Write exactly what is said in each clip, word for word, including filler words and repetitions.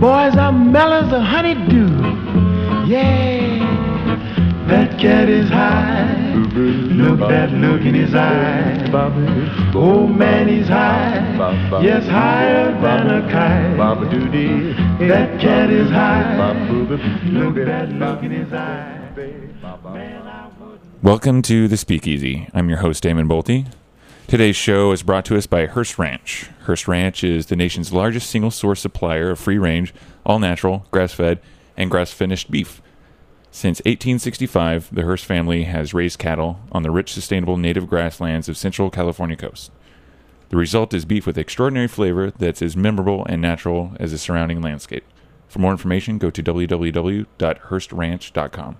Boys are mellow as a honeydew. Yeah, that cat is high. Look that look in his eye. Oh man, he's high. Yes, higher than a kite. That cat is high. Look that look in his eye. Welcome to The Speakeasy. I'm your host, Damon Bolte. Today's show is brought to us by Hearst Ranch. Hearst Ranch is the nation's largest single-source supplier of free-range, all-natural, grass-fed, and grass-finished beef. Since eighteen sixty-five, the Hearst family has raised cattle on the rich, sustainable native grasslands of Central California coast. The result is beef with extraordinary flavor that's as memorable and natural as the surrounding landscape. For more information, go to w w w dot hearst ranch dot com.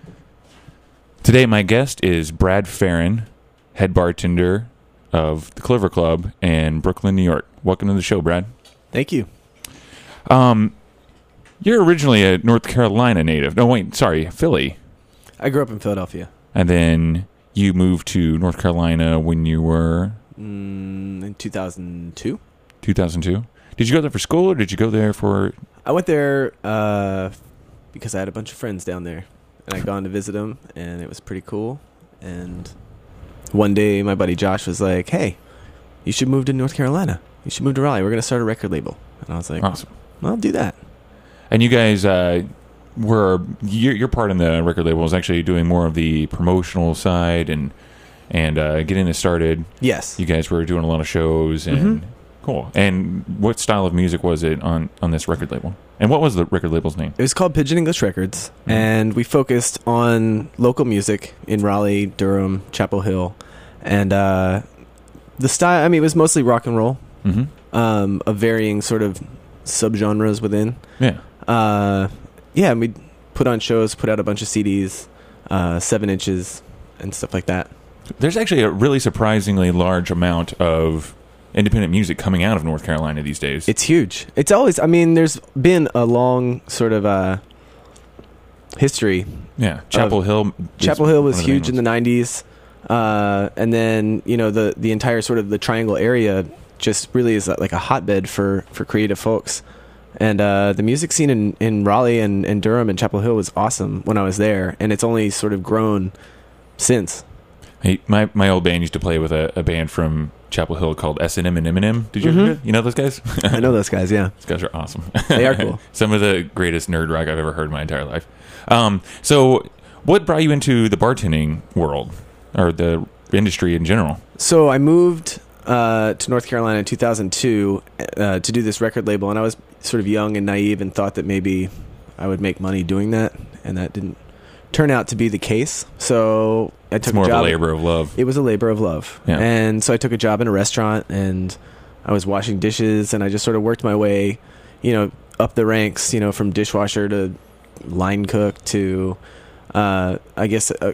Today, my guest is Brad Farron, head bartender of the Clover Club in Brooklyn, New York. Welcome to the show, Brad. Thank you. Um, you're originally a North Carolina native. No, wait, sorry, Philly. I grew up in Philadelphia. And then you moved to North Carolina when you were? Mm, in two thousand two. two thousand two? Did you go there for school, or did you go there for... I went there uh, because I had a bunch of friends down there. And I'd gone to visit them, and it was pretty cool. And one day, my buddy Josh was like, hey, you should move to North Carolina. You should move to Raleigh. We're going to start a record label. And I was like, awesome. Well, I'll do that. And you guys uh, were, your, your part in the record label was actually doing more of the promotional side and and uh, getting it started. Yes. You guys were doing a lot of shows and Mm-hmm. cool. And what style of music was it on, on this record label? And what was the record label's name? It was called Pigeon English Records, Mm-hmm. and we focused on local music in Raleigh, Durham, Chapel Hill. And uh, the style, I mean, it was mostly rock and roll, Mm-hmm. um, of varying sort of subgenres within. Yeah. Uh, yeah, and we'd put on shows, put out a bunch of C Ds, uh, seven inches, and stuff like that. There's actually a really surprisingly large amount of independent music coming out of North Carolina these days. It's huge. It's always, I mean, there's been a long sort of uh, history. Yeah. Chapel Hill. Chapel Hill was huge in the nineties. Uh, and then, you know, the, the entire sort of the Triangle area just really is like a hotbed for, for creative folks. And uh, the music scene in, in Raleigh and, and Durham and Chapel Hill was awesome when I was there. And it's only sort of grown since. Hey, my, my old band used to play with a, a band from Chapel Hill called S and M and Eminem. Did you Mm-hmm. ever, you know those guys? I know those guys, yeah. Those guys are awesome. They are cool. Some of the greatest nerd rock I've ever heard in my entire life. Um, so what brought you into the bartending world or the industry in general? So I moved uh, to North Carolina in two thousand two uh, to do this record label, and I was sort of young and naive and thought that maybe I would make money doing that, and that didn't turn out to be the case. So I took It's more a job. of a labor of love. It was a labor of love. Yeah. And so I took a job in a restaurant, and I was washing dishes, and I just sort of worked my way, you know, up the ranks, you know, from dishwasher to line cook to, uh, I guess, a,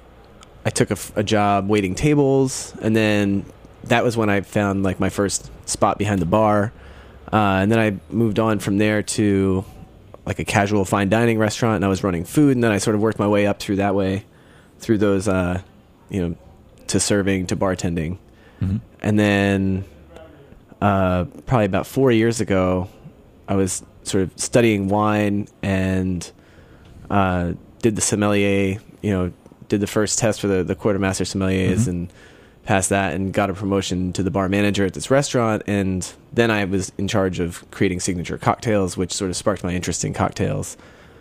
I took a, a job waiting tables, and then that was when I found like my first spot behind the bar. Uh, and then I moved on from there to like a casual fine dining restaurant, and I was running food, and then I sort of worked my way up through that way, through those, uh, you know, to serving, to bartending. Mm-hmm. And then uh, probably about four years ago, I was sort of studying wine and uh, did the sommelier, you know, did the first test for the, the quartermaster sommeliers Mm-hmm. and passed that and got a promotion to the bar manager at this restaurant. And then I was in charge of creating signature cocktails, which sort of sparked my interest in cocktails.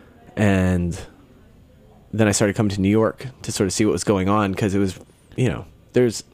And then I started coming to New York to sort of see what was going on, because it was, you know, there's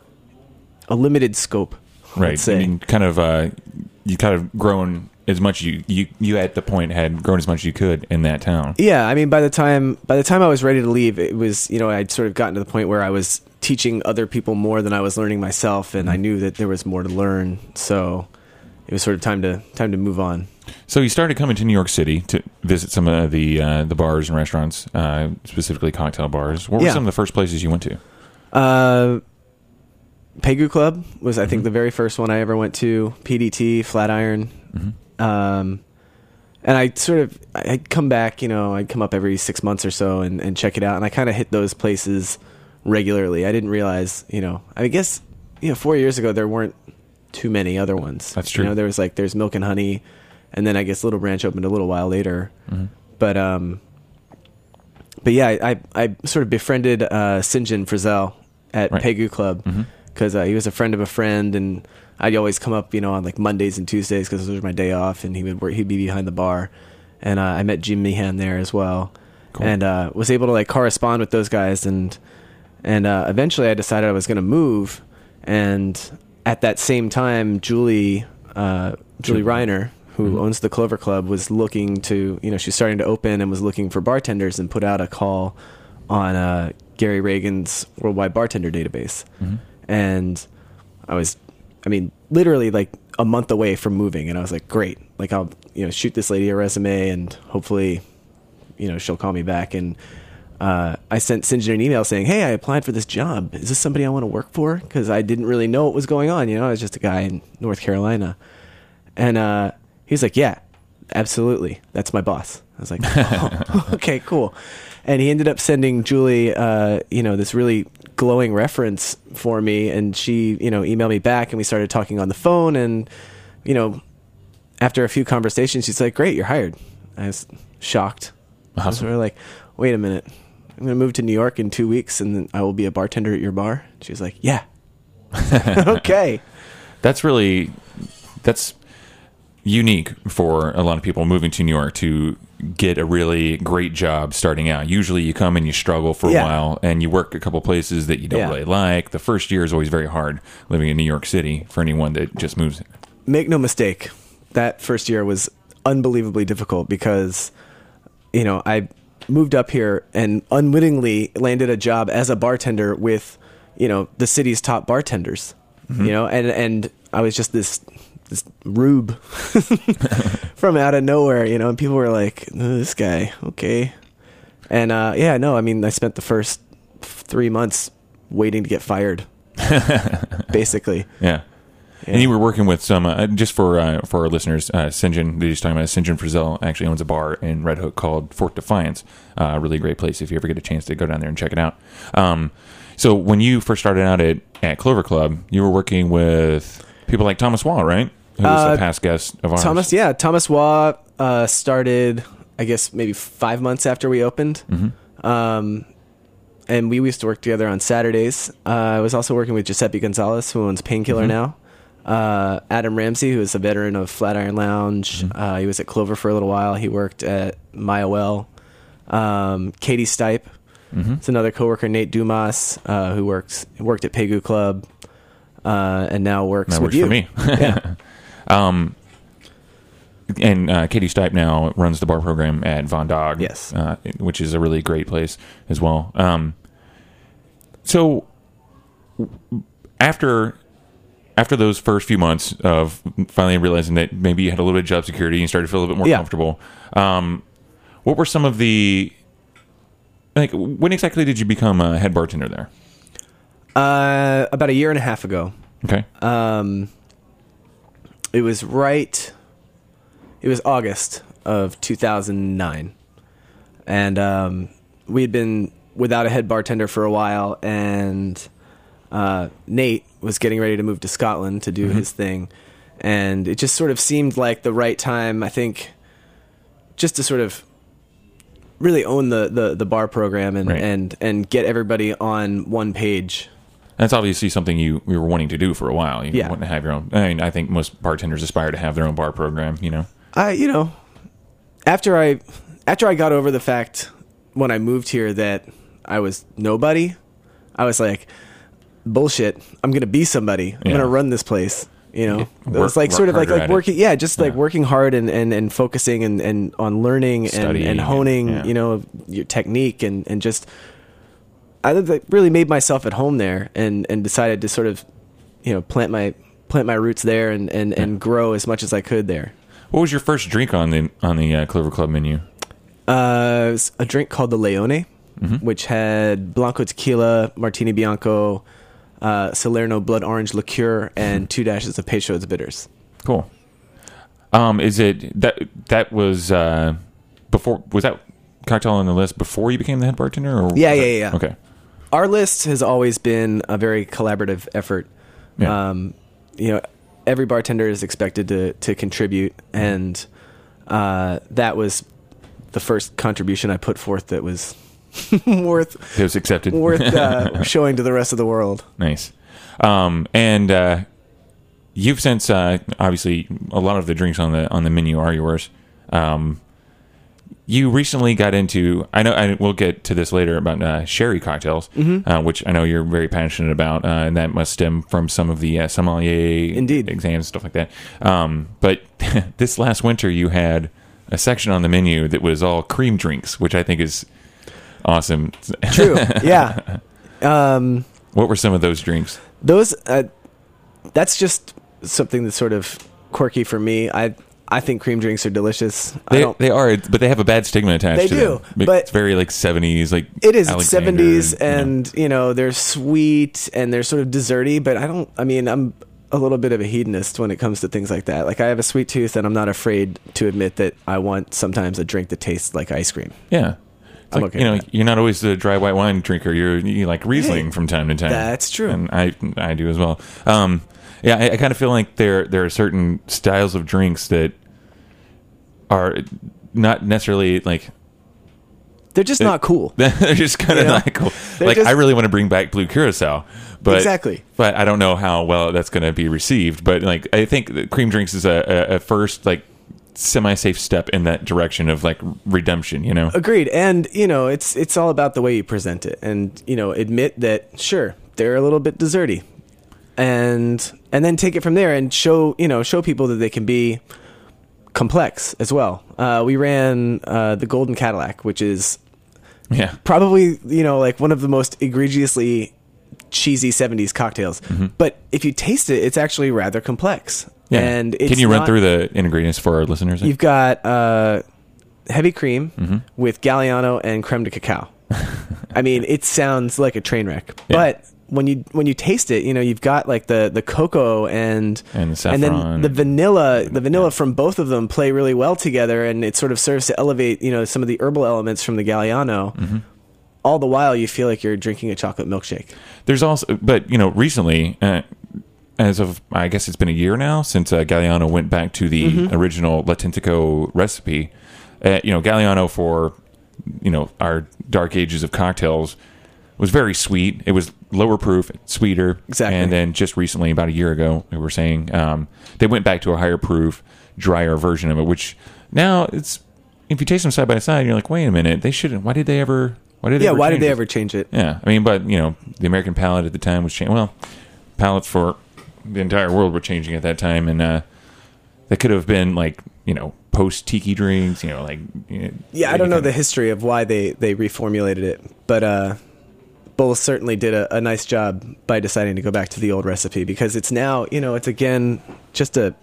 a limited scope. Right. Let's say. I mean, kind of, uh, you kind of grown as much as you, you, you at the point had grown as much as you could in that town. Yeah, I mean, by the time by the time I was ready to leave, it was, you know, I'd sort of gotten to the point where I was teaching other people more than I was learning myself, and I knew that there was more to learn. So it was sort of time to time to move on. So you started coming to New York City to visit some of the uh, the bars and restaurants, uh, specifically cocktail bars. What were Yeah. some of the first places you went to? Uh, Pegu Club was, I think, Mhm. the very first one I ever went to. P D T, Flatiron. Mm-hmm. Um, and I sort of, I'd come back, you know, I'd come up every six months or so and, and check it out. And I kind of hit those places regularly. I didn't realize, you know, I guess, you know, four years ago, there weren't too many other ones. That's true. You know, there was like, there's Milk and Honey, and then I guess Little Branch opened a little while later. Mm-hmm. But um, but yeah, I, I I sort of befriended uh, Sinjin Frizzell at Right. Pegu Club because uh, he was a friend of a friend, and I'd always come up, you know, on like Mondays and Tuesdays because those were my day off, and he would work, he'd be behind the bar, and uh, I met Jim Meehan there as well, Cool. and uh, was able to like correspond with those guys, and and uh, eventually I decided I was going to move, and at that same time, Julie uh, Julie Reiner, who Mm-hmm. owns the Clover Club, was looking to, you know, she's starting to open and was looking for bartenders, and put out a call on uh, Gary Reagan's Worldwide Bartender Database. Mm-hmm. And I was, I mean, literally like a month away from moving, and I was like, great, like I'll, you know, shoot this lady a resume, and hopefully, you know, she'll call me back. And uh, I sent Sinjin an email saying, hey, I applied for this job. Is this somebody I want to work for? Because I didn't really know what was going on. You know, I was just a guy in North Carolina. And uh, he's like, yeah, absolutely. That's my boss. I was like, oh, okay, cool. And he ended up sending Julie, uh, you know, this really glowing reference for me. And she, you know, emailed me back, and we started talking on the phone. And, you know, after a few conversations, she's like, great, you're hired. I was shocked. I was Awesome. sort of like, wait a minute. I'm going to move to New York in two weeks, and then I will be a bartender at your bar. She was like, yeah. Okay. That's really that's unique for a lot of people moving to New York to get a really great job starting out. Usually you come and you struggle for a Yeah. while, and you work a couple places that you don't Yeah. really like. The first year is always very hard living in New York City for anyone that just moves. Make no mistake, that first year was unbelievably difficult because, you know, I moved up here and unwittingly landed a job as a bartender with, you know, the city's top bartenders, you know, and, and I was just this, this rube from out of nowhere, you know, and people were like, oh, this guy, okay. And, uh, yeah, no, I mean, I spent the first three months waiting to get fired, basically. Yeah. And you were working with some, uh, just for uh, for our listeners, uh, Sinjin, that he's talking about, Sinjin Frizzell actually owns a bar in Red Hook called Fort Defiance. Uh, a really great place if you ever get a chance to go down there and check it out. Um, so when you first started out at, at Clover Club, you were working with people like Thomas Waugh, right? Who was Uh, a past guest of ours. Thomas, yeah, Thomas Waugh uh, started, I guess, maybe five months after we opened. Mm-hmm. Um, and we used to work together on Saturdays. Uh, I was also working with Giuseppe Gonzalez, who owns Painkiller Mm-hmm. now. Uh, Adam Ramsey, who is a veteran of Flatiron Lounge. Mm-hmm. Uh, he was at Clover for a little while. He worked at Maya Well. Um, Katie Stipe. Mm-hmm. It's another coworker, Nate Dumas, uh, who works worked at Pegu Club, uh, and now works That with works you. for me. Yeah. Um, and uh, Katie Stipe now runs the bar program at Von Dog, Yes. uh, which is a really great place as well. Um, so after after those first few months of finally realizing that maybe you had a little bit of job security and you started to feel a little bit more Yeah. comfortable, um, what were some of the like? When exactly did you become a head bartender there? Uh, about a year and a half ago. Okay. Um, it was right. It was August of two thousand nine, and um, we had been without a head bartender for a while, and uh, Nate was getting ready to move to Scotland to do Mm-hmm. his thing, and it just sort of seemed like the right time, I think, just to sort of really own the, the, the bar program and, Right. and, and get everybody on one page. That's obviously something you, you were wanting to do for a while. You Yeah. want to have your own. I mean, I think most bartenders aspire to have their own bar program. You know. I, you know, after I, after I got over the fact when I moved here that I was nobody, I was like, bullshit. I'm gonna be somebody. I'm Yeah. gonna run this place. You know, it Work- was like work sort of like harder like at it. working, yeah, just like Yeah. working hard and, and, and focusing and, and on learning and, Studying and honing, and- yeah. you know, your technique and, and just. I like, really made myself at home there and, and decided to sort of, you know, plant my plant my roots there and, and, and grow as much as I could there. What was your first drink on the on the uh, Clover Club menu? Uh, it was a drink called the Leone, Mm-hmm. which had Blanco tequila, Martini Bianco, uh, Salerno blood orange liqueur, and two dashes of Peychaud's bitters. Cool. Um, is it that that was uh, before? Was that cocktail on the list before you became the head bartender? Or Yeah, was yeah, that- yeah. Okay. Our list has always been a very collaborative effort. Yeah. Um, you know, every bartender is expected to to contribute, and uh, that was the first contribution I put forth that was worth it was accepted, worth uh, showing to the rest of the world. Nice. Um, and uh, you've since uh, obviously a lot of the drinks on the on the menu are yours. Um, you recently got into, I know I, we'll get to this later, about uh, sherry cocktails, mm-hmm. uh, which I know you're very passionate about, uh, and that must stem from some of the uh, sommelier Indeed. exams, stuff like that. Um, but this last winter, you had a section on the menu that was all cream drinks, which I think is awesome. True, yeah. Um, what were some of those drinks? Those, uh, that's just something that's sort of quirky for me. I I think cream drinks are delicious. I They, don't, they are, but they have a bad stigma attached They to do, them. but it's very like seventies, like it is Alexander, seventies, you know. and you know they're sweet and they're sort of desserty. But I don't. I mean, I'm a little bit of a hedonist when it comes to things like that. Like I have a sweet tooth, and I'm not afraid to admit that I want sometimes a drink that tastes like ice cream. Yeah. It's I'm like, okay you know, with that. you're not always the dry white wine drinker. You're you like Riesling Hey, from time to time. that's true. and I I do as well. Um, yeah, I, I kind of feel like there there are certain styles of drinks that are not necessarily like They're just not cool. they're just kind of You know? not cool. They're Like just- I really want to bring back Blue Curacao, but Exactly. But I don't know how well that's going to be received. But like I think that cream drinks is a, a, a first like semi-safe step in that direction of like redemption. You know. Agreed. And, you know, it's it's all about the way you present it. And, you know, admit that, sure, they're a little bit desserty. And and then take it from there and show, you know, show people that they can be complex as well. Uh, we ran uh, the Golden Cadillac, which is Yeah. probably, you know, like one of the most egregiously cheesy seventies cocktails. Mm-hmm. But if you taste it, it's actually rather complex. Yeah. And it's Can you run not- through the ingredients for our listeners? You've got uh, heavy cream Mm-hmm. with Galliano and creme de cacao. I mean, it sounds like a train wreck, Yeah. but when you when you taste it, you know, you've got like the, the cocoa and And the and then saffron. the vanilla. The vanilla from both of them play really well together, and it sort of serves to elevate, you know, some of the herbal elements from the Galliano. Mm-hmm. All the while, you feel like you're drinking a chocolate milkshake. There's also, but you know, recently, uh, as of I guess it's been a year now since uh, Galliano went back to the Mm-hmm. original Latentico recipe. Uh, you know, Galliano for you know our dark ages of cocktails was very sweet. It was lower proof, sweeter. Exactly. And then just recently, about a year ago, we were saying um, they went back to a higher proof, drier version of it. Which now it's if you taste them side by side, you're like, wait a minute, they shouldn't. Why did they ever? Why did they Yeah, ever why did change they it? ever change it? Yeah, I mean, but you know, the American palate at the time was changing. Well, palates for the entire world were changing at that time, and uh, that could have been like you know post tiki drinks. You know, like you know, Yeah, I don't know kind the of- history of why they, they reformulated it, but uh, Bull certainly did a, a nice job by deciding to go back to the old recipe because it's now, you know, it's again just a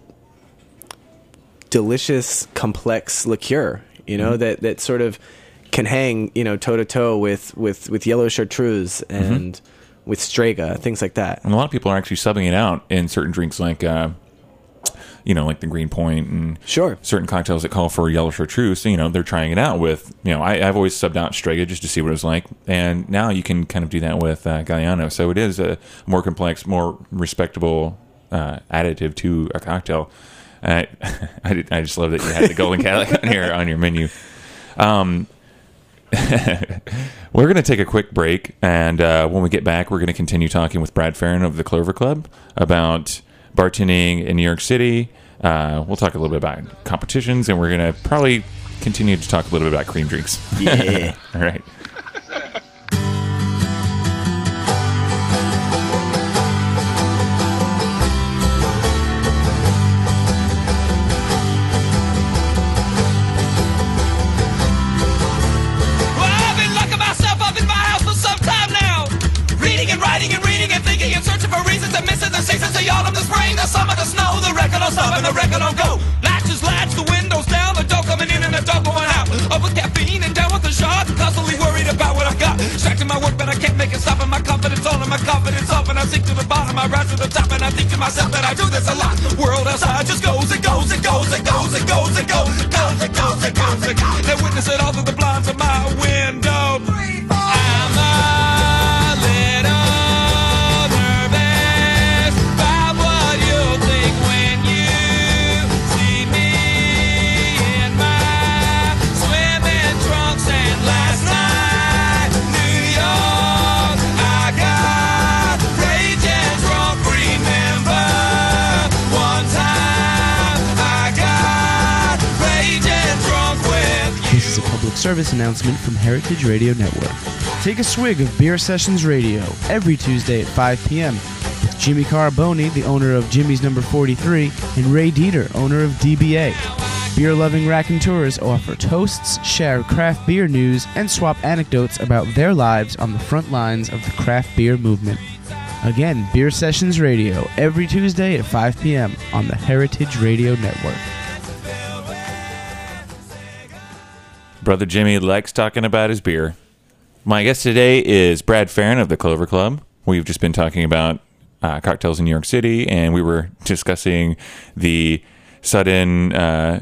delicious, complex liqueur, you know, mm-hmm. that, that sort of can hang, you know, toe to toe with, with, with yellow chartreuse and mm-hmm. with Strega, things like that. And a lot of people are actually subbing it out in certain drinks, like uh, you know, like the Green Point and sure certain cocktails that call for yellow chartreuse. So, you know, they're trying it out with, you know, I, I've always subbed out Strega just to see what it was like, and now you can kind of do that with uh, Galliano. So it is a more complex, more respectable uh, additive to a cocktail. I, I, did, I just love that you had the Golden Cadillac on your on your menu. Um, we're going to take a quick break, and uh, when we get back, we're going to continue talking with Brad Farron of the Clover Club about bartending in New York City. Uh, we'll talk a little bit about competitions, and we're going to probably continue to talk a little bit about cream drinks. Yeah. All right. Summer, the snow, the record don't stop and the record don't go. Latches, latch, the windows down, the dough coming in and the dough going out. Up with caffeine and down with the shark, constantly worried about what I got. Stretching my work, but I can't make it stop. And my confidence on and my confidence off. And I sink to the bottom, I rise to the top. And I think to myself that I do this a lot. World outside just goes and goes and goes and goes and goes and goes and goes and goes and goes and goes. They witness it all through the blinds of my window. I'm a little nervous about what you'll think when you see me in service announcement from Heritage Radio Network. Take a swig of Beer Sessions Radio every Tuesday at five p.m. with Jimmy Caraboni, the owner of Jimmy's Number forty-three, and Ray Dieter, owner of D B A. Beer-loving raconteurs offer toasts, share craft beer news, and swap anecdotes about their lives on the front lines of the craft beer movement. Again, Beer Sessions Radio every Tuesday at five p.m. on the Heritage Radio Network. Brother Jimmy likes talking about his beer. My guest today is Brad Farron of the Clover Club. We've just been talking about uh, cocktails in New York City, and we were discussing the sudden uh,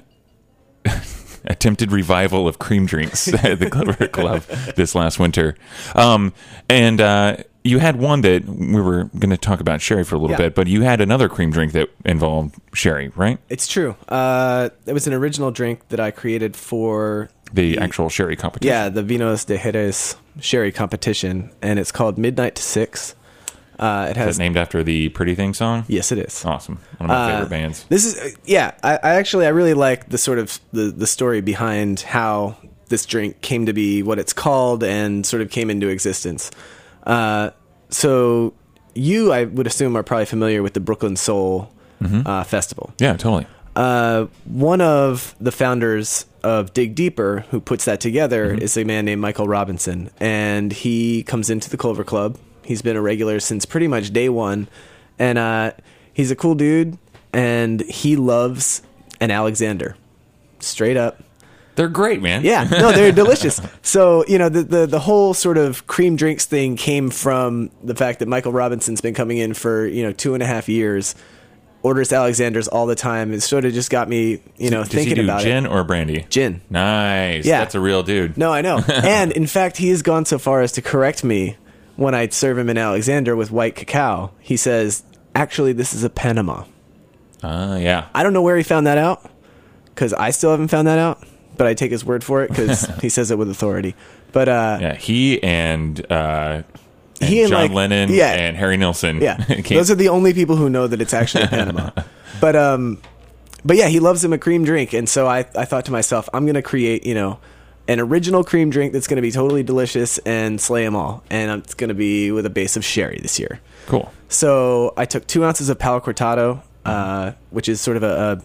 attempted revival of cream drinks at the Clover Club this last winter. Um, and uh, you had one that we were going to talk about sherry for a little Yeah. bit, but you had another cream drink that involved sherry, right? It's true. Uh, it was an original drink that I created for The actual sherry competition. yeah the Vinos de Jerez sherry competition, and it's called Midnight to Six. Uh, it Is has that named after the Pretty Thing song? yes, it is. Awesome. One of my Uh, favorite bands. This is uh, yeah. I, I actually I really like the sort of the the story behind how this drink came to be what it's called and sort of came into existence. Uh, so you, I would assume, are probably familiar with the Brooklyn Soul uh, Festival. Yeah, totally. Uh, one of the founders of Dig Deeper, who puts that together, is a man named Michael Robinson, and he comes into the Clover Club. He's been a regular since pretty much day one, and uh, he's a cool dude, and he loves an Alexander, straight up. They're great, man. Yeah, no, they're delicious. So, you know, the, the the whole sort of cream drinks thing came from the fact that Michael Robinson's been coming in for, you know, two and a half years, orders Alexanders all the time. It sort of just got me, you know, Does thinking he do about gin it. or brandy? Gin. Nice. Yeah. That's a real dude. No, I know. And in fact, he has gone so far as to correct me when I serve him an Alexander with white cacao. He says, actually, this is a Panama. Ah, yeah. I don't know where he found that out, because I still haven't found that out, but I take his word for it because he says it with authority. But uh, Yeah, he and, uh, and He and, John like- Lennon yeah. and Harry Nilsson. yeah, Can't- those are the only people who know that it's actually a Panama. But um, but yeah, he loves him a cream drink, and so I I thought to myself, I'm gonna create, you know, an original cream drink that's gonna be totally delicious and slay them all, and it's gonna be with a base of sherry this year. Cool. So I took two ounces of Palo Cortado, uh, which is sort of a,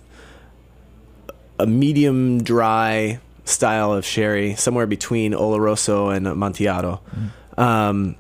a a medium dry style of sherry, somewhere between Oloroso and Amontillado. Um,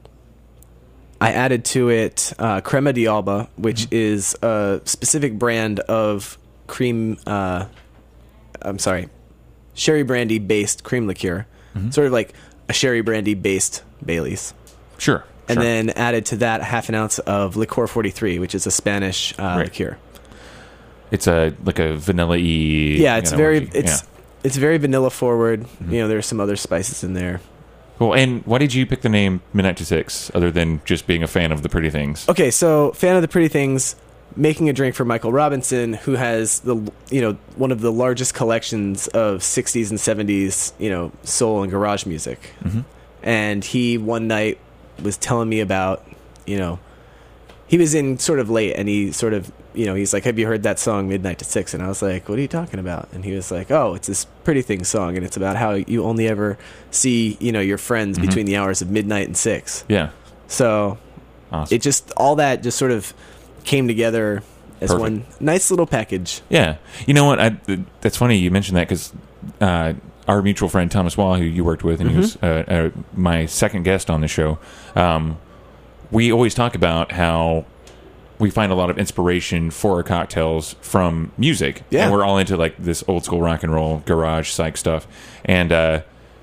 I added to it uh, Crema di Alba, which is a specific brand of cream. Uh, I'm sorry, sherry brandy based cream liqueur, sort of like a sherry brandy based Bailey's. Sure. And sure. then added to that half an ounce of Licor forty-three, which is a Spanish uh, Right. liqueur. It's a like a vanilla-y. Yeah, it's you know, very orgy. it's Yeah. it's very vanilla forward. You know, there's some other spices in there. Cool. And why did you pick the name Midnight to Six, other than just being a fan of the Pretty Things? Okay, so fan of the Pretty Things, making a drink for Michael Robinson, who has the you know one of the largest collections of sixties and seventies you know soul and garage music, and he one night was telling me about you know he was in sort of late, and he sort of you know he's like, have you heard that song Midnight to Six? And I was like, what are you talking about? And he was like, oh, it's this Pretty Things song, and it's about how you only ever see you know your friends between the hours of midnight and six. Yeah. So Awesome. it just all that just sort of came together as Perfect. one nice little package. Yeah. You know what? I, that's funny you mentioned that because uh, our mutual friend Thomas Wall, who you worked with, and he was uh, uh, my second guest on the show, um, we always talk about how we find a lot of inspiration for our cocktails from music. Yeah. And we're all into like this old school rock and roll, garage, psych stuff. And uh,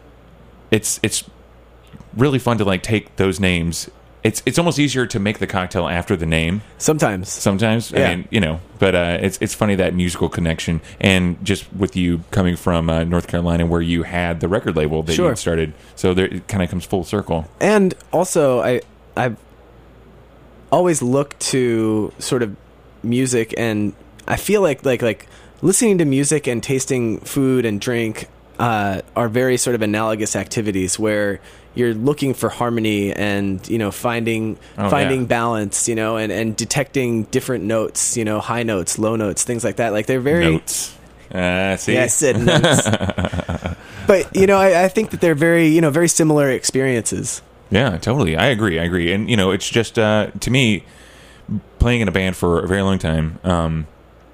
it's it's really fun to like take those names. It's it's almost easier to make the cocktail after the name Sometimes. sometimes. Yeah. I mean, you know, but uh, it's it's funny that musical connection, and just with you coming from uh, North Carolina, where you had the record label that Sure. you started, so there it kind of comes full circle. And also I I've always looked to sort of music, and I feel like like like listening to music and tasting food and drink uh, are very sort of analogous activities where you're looking for harmony and you know finding Oh, finding yeah. balance, you know, and, and detecting different notes, you know, high notes, low notes, things like that. Like they're very Notes. Uh, see, yeah, I said notes. but you know, I, I think that they're very, you know, very similar experiences. Yeah, totally. I agree. I agree. And you know, it's just uh, to me, playing in a band for a very long time, um,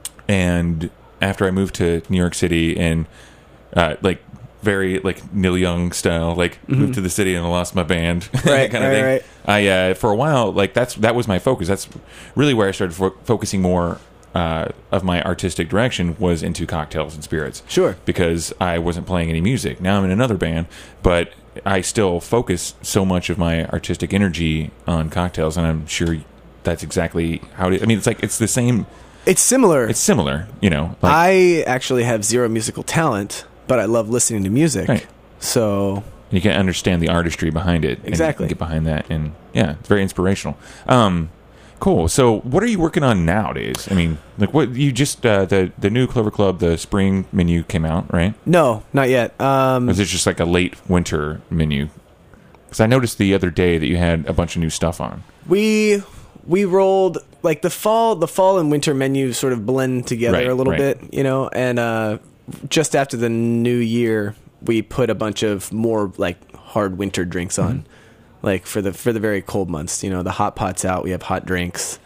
and after I moved to New York City and uh, like very like Neil Young style, like mm-hmm. moved to the city and I lost my band, right, kind of right, thing. Right. I uh, for a while, like that's that was my focus. That's really where I started fo- focusing more. Uh, of my artistic direction was into cocktails and spirits. Sure. Because I wasn't playing any music. Now I'm in another band, but I still focus so much of my artistic energy on cocktails, and I'm sure that's exactly how it is. I mean, it's like, it's the same. It's similar. It's similar, you know. Like, I actually have zero musical talent, but I love listening to music. Right. So you can understand the artistry behind it. Exactly. And get behind that, and yeah, it's very inspirational. Um, Cool. So, what are you working on nowadays? I mean, like, what you just uh, the the new Clover Club, the spring menu came out, right? No, not yet. Um, or is it just like a late winter menu? Because I noticed the other day that you had a bunch of new stuff on. We we rolled like the fall, the fall and winter menu sort of blend together Right, a little right. bit, you know. And uh, just after the new year, we put a bunch of more like hard winter drinks on. Mm-hmm. Like for the for the very cold months, you know, the hot pot's out. We have hot drinks,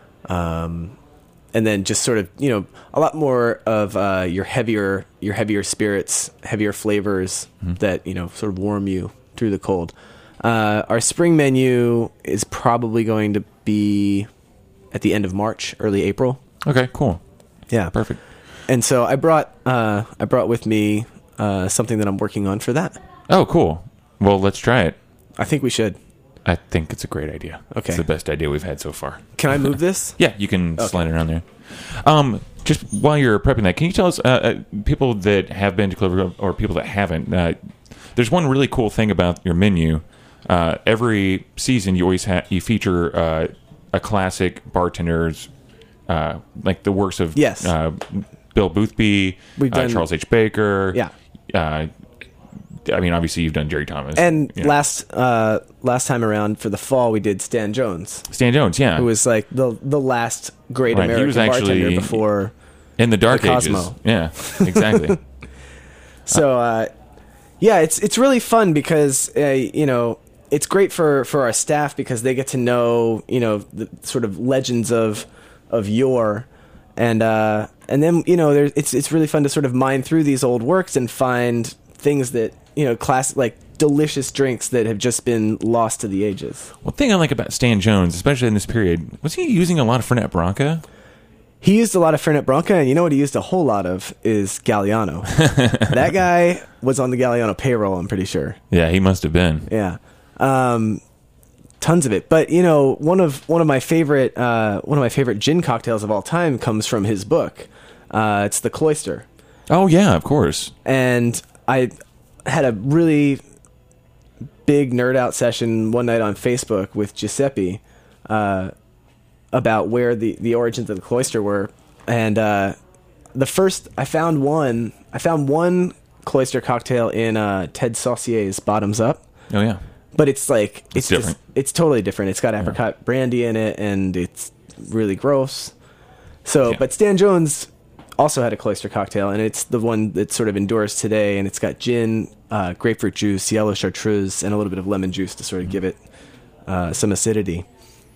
um, and then just sort of, you know, a lot more of uh, your heavier your heavier spirits, heavier flavors mm-hmm. that, you know, sort of warm you through the cold. Uh, our spring menu is probably going to be at the end of March, early April. Okay, cool. Yeah, perfect. And so I brought uh, I brought with me uh, something that I'm working on for that. Oh, cool. Well, let's try it. I think we should. I think it's a great idea. Okay. It's the best idea we've had so far. Can I move this? Yeah, you can okay. slide it around there. Um, just while you're prepping that, can you tell us, uh, uh, people that have been to Clover Club or people that haven't, uh, there's one really cool thing about your menu. Uh, every season, you always ha- you feature uh, a classic bartender's, uh, like the works of yes. uh, Bill Boothby, We've done, uh, Charles H. Baker. Yeah. Uh, I mean, obviously, you've done Jerry Thomas. And you know. last uh, last time around for the fall, we did Stan Jones. Stan Jones, yeah. Who was like the the last great right. American he was actually bartender before in the Dark the Ages. Cosmo. Yeah, exactly. so, uh, yeah, it's it's really fun because, uh, you know, it's great for, for our staff because they get to know, you know, the sort of legends of of yore. And uh, and then, you know, there's, it's it's really fun to sort of mine through these old works and find things that, you know, class like delicious drinks that have just been lost to the ages. One thing I like about Stan Jones, especially in this period, was he using a lot of Fernet Branca? He used a lot of Fernet Branca, and you know what he used a whole lot of is Galliano. That guy was on the Galliano payroll, I'm pretty sure. Yeah, he must have been. Yeah, um, tons of it. But you know, one of one of my favorite uh, one of my favorite gin cocktails of all time comes from his book. Uh, it's the Cloister. Oh yeah, of course. And I had a really big nerd out session one night on Facebook with Giuseppe uh, about where the, the origins of the Cloister were. And uh, the first, I found one, I found one Cloister cocktail in uh, Ted Saucier's Bottoms Up. Oh yeah. But it's like, it's, it's different. Just, it's totally different. It's got apricot yeah. brandy in it, and it's really gross. So, yeah. But Stan Jones also had a Cloister cocktail, and it's the one that sort of endures today, and it's got gin, uh, grapefruit juice, yellow chartreuse, and a little bit of lemon juice to sort of mm-hmm. give it uh, some acidity.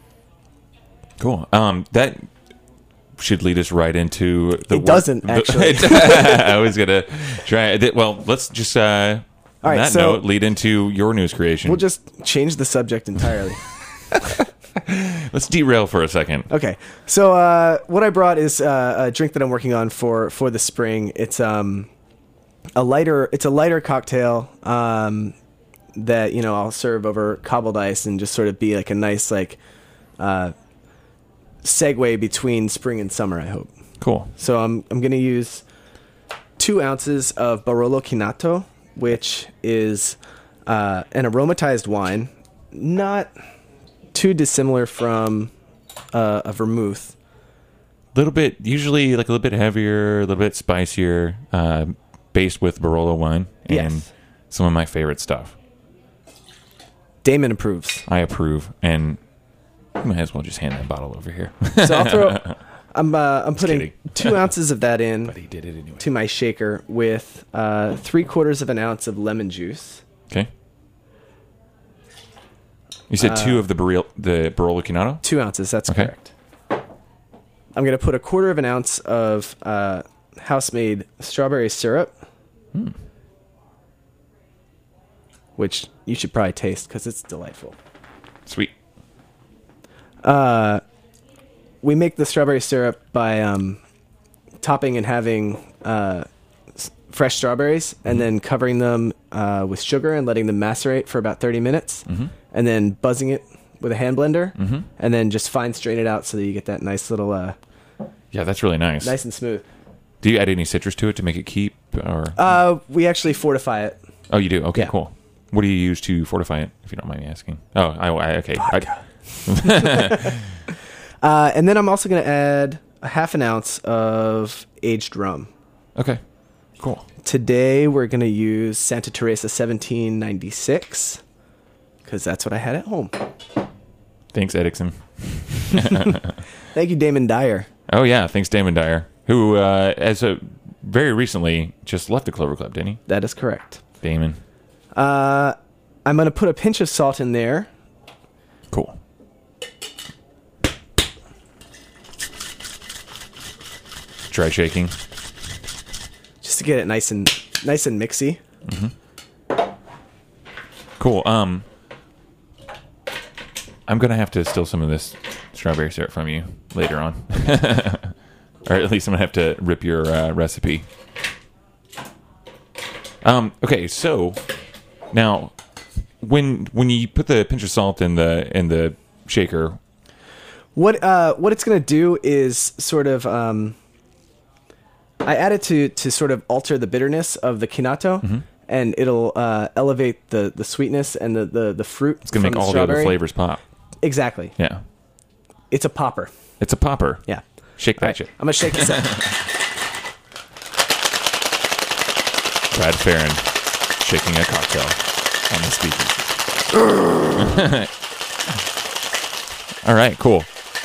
Cool. Um, that should lead us right into the It work. doesn't, actually. I was going to try it. Well, let's just, uh, All on right, that so note, lead into your news creation. We'll just change the subject entirely. Let's derail for a second. Okay. So uh, what I brought is uh, a drink that I'm working on for, for the spring. It's um a lighter it's a lighter cocktail um, that, you know, I'll serve over cobbled ice and just sort of be like a nice like uh, segue between spring and summer, I hope. Cool. So I'm I'm going to use two ounces of Barolo Chinato, which is uh, an aromatized wine, not too dissimilar from uh, a vermouth. A little bit, usually like a little bit heavier, a little bit spicier, uh, based with Barolo wine and yes. some of my favorite stuff. Damon approves. I approve, and you might as well just hand that bottle over here. So I'll throw, I'm uh, I'm putting kidding. two ounces of that in But he did it anyway. to my shaker with uh, three quarters of an ounce of lemon juice. Okay. You said two of the Barolo, the Barolo Cinato? Two ounces, that's Okay. correct. I'm going to put a quarter of an ounce of uh, house-made strawberry syrup, Hmm. which you should probably taste because it's delightful. Sweet. Uh, we make the strawberry syrup by um, topping and having uh, s- fresh strawberries and then covering them uh, with sugar and letting them macerate for about thirty minutes, and then buzzing it with a hand blender, and then just fine strain it out so that you get that nice little, uh, Yeah, that's really nice. nice and smooth. Do you add any citrus to it to make it keep? Or Uh, we actually fortify it. Oh, you do? Okay, yeah. cool. What do you use to fortify it, if you don't mind me asking? Oh, I, I okay. I, Uh, and then I'm also going to add a half an ounce of aged rum. okay, cool. Today we're going to use Santa Teresa seventeen ninety-six because that's what I had at home. Thanks, Edixon. Thank you, Damon Dyer. Oh, yeah, thanks, Damon Dyer, who, uh, as a very recently, just left the Clover Club, didn't he? That is correct. Damon. Uh, I'm going to put a pinch of salt in there. Cool. Try shaking. Just to get it nice and nice and mixy. Cool. Um, I'm gonna have to steal some of this strawberry syrup from you later on, or at least I'm gonna have to rip your uh, recipe. Um. Okay. So now, when when you put the pinch of salt in the in the shaker, What uh, what it's going to do is sort of um, I add it to to sort of alter the bitterness of the Cinato, and it'll uh, elevate the, the sweetness and the, the, the fruit. it's gonna make all the other flavors pop. Exactly. Yeah. It's a popper. It's a popper. Yeah. Shake that All right, shit. I'm gonna shake this up. Brad Farron shaking a cocktail on the speakers. All right, cool.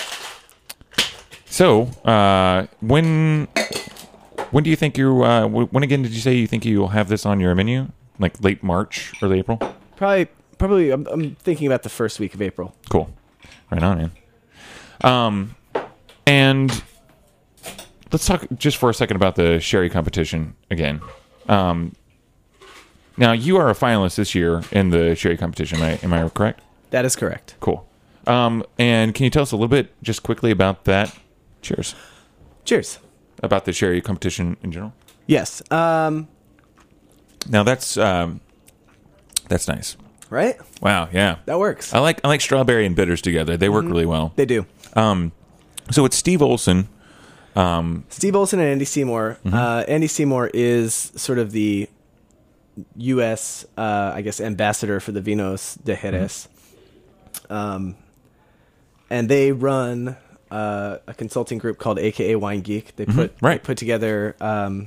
So, uh, when when do you think you? Uh, wh- when again did you say you think you'll have this on your menu? Like late March, early April? Probably, probably. I'm, I'm thinking about the first week of April. Cool. Right on, man. Um, and let's talk just for a second about the sherry competition again. Um, now you are a finalist this year in the sherry competition. Am I, am I correct? That is correct. Cool. Um, and can you tell us a little bit, just quickly, about that? Cheers. Cheers. About the sherry competition in general. Yes. Um. Now that's um, that's nice. Right. Wow. Yeah. That works. I like I like strawberry and bitters together. They work really well. They do. Um, so it's Steve Olson. Steve Olson and Andy Seymour. Uh, Andy Seymour is sort of the U S, uh, I guess, ambassador for the Vinos de Jerez. Um, and they run uh, a consulting group called A K A Wine Geek. They put right. they put together um,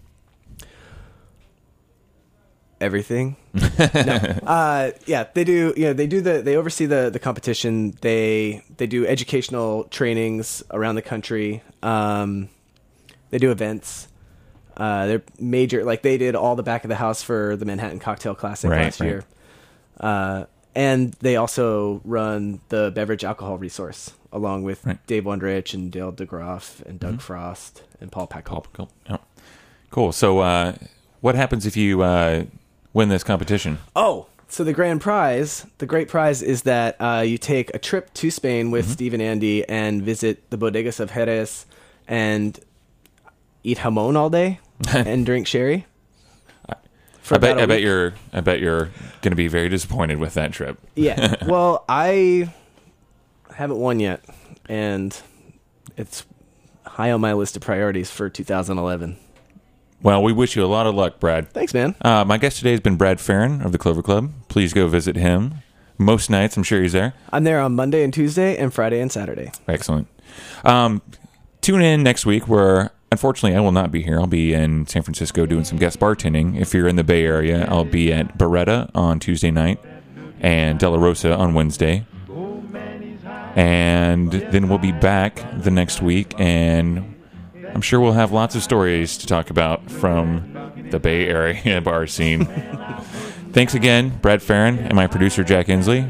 everything. no. Uh, yeah, they do. You know, they do the. They oversee the the competition. They they do educational trainings around the country. Um, they do events. Uh, they're major. Like they did all the back of the house for the Manhattan Cocktail Classic Right, last right. year. Uh, and they also run the beverage alcohol resource along with Right. Dave Wondrich and Dale DeGroff and Doug Frost and Paul Packel. Cool. Cool. Yeah. Cool. So, uh, what happens if you uh, win this competition? Oh, so the grand prize, the great prize is that uh, you take a trip to Spain with Steve and Andy and visit the bodegas of Jerez and eat jamon all day and drink sherry. For I bet. about a I bet week. you're. I bet you're going to be very disappointed with that trip. Yeah. Well, I haven't won yet, and it's high on my list of priorities for two thousand eleven. Well, we wish you a lot of luck, Brad. Thanks, man. Uh, my guest today has been Brad Farron of the Clover Club. Please go visit him. Most nights, I'm sure he's there. I'm there on Monday and Tuesday and Friday and Saturday. Excellent. Um, tune in next week where, unfortunately, I will not be here. I'll be in San Francisco doing some guest bartending. If you're in the Bay Area, I'll be at Beretta on Tuesday night and De La Rosa on Wednesday. And then we'll be back the next week, and I'm sure we'll have lots of stories to talk about from the Bay Area bar scene. Thanks again, Brad Farron, and my producer, Jack Inslee.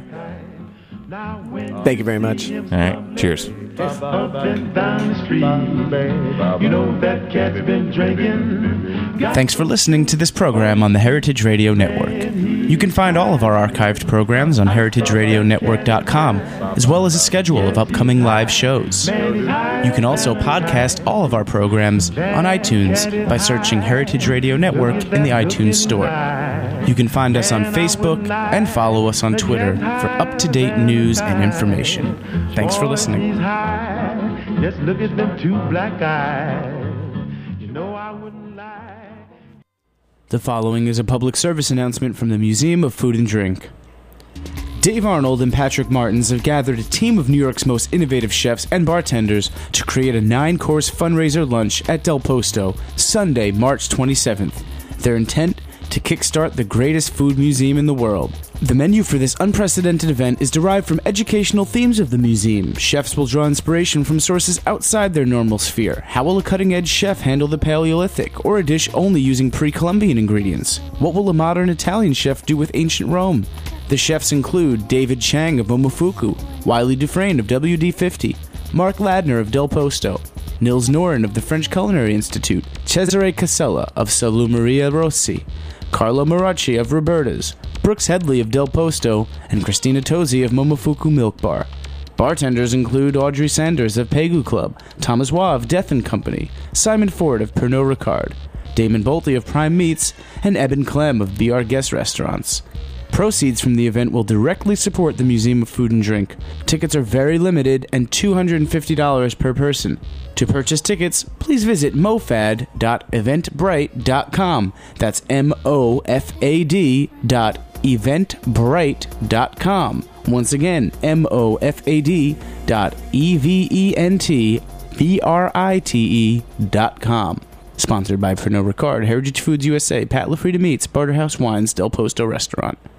Thank you very much. All right, cheers. Up and down the street, you know that cat's been drinking. Thanks for listening to this program on the Heritage Radio Network. You can find all of our archived programs on heritage radio network dot com, as well as a schedule of upcoming live shows. You can also podcast all of our programs on iTunes by searching Heritage Radio Network in the iTunes Store. You can find us on Facebook and follow us on Twitter for up-to-date news and information. Thanks for listening. Just look at them two black eyes. You know I wouldn't lie. The following is a public service announcement from the Museum of Food and Drink. Dave Arnold and Patrick Martins have gathered a team of New York's most innovative chefs and bartenders to create a nine-course fundraiser lunch at Del Posto, Sunday, March twenty-seventh. Their intent? To kickstart the greatest food museum in the world. The menu for this unprecedented event is derived from educational themes of the museum. Chefs will draw inspiration from sources outside their normal sphere. How will a cutting-edge chef handle the Paleolithic, or a dish only using pre-Columbian ingredients? What will a modern Italian chef do with ancient Rome? The chefs include David Chang of Momofuku, Wiley Dufresne of W D fifty, Mark Ladner of Del Posto, Nils Noren of the French Culinary Institute, Cesare Casella of Salumeria Rossi, Carlo Maracci of Roberta's, Brooks Headley of Del Posto, and Christina Tosi of Momofuku Milk Bar. Bartenders include Audrey Sanders of Pegu Club, Thomas Waugh of Death and Company, Simon Ford of Pernod Ricard, Damon Bolte of Prime Meats, and Eben Clem of Be Our Guest Restaurants. Proceeds from the event will directly support the Museum of Food and Drink. Tickets are very limited and two hundred fifty dollars per person. To purchase tickets, please visit mofad dot eventbrite dot com. That's M O F A D dot eventbrite dot com. Once again, M O F A D dot E V E N T B R I T E dot com. Sponsored by Pernod Ricard, Heritage Foods U S A, Pat LaFrida Meats, Barterhouse Wines, Del Posto Restaurant.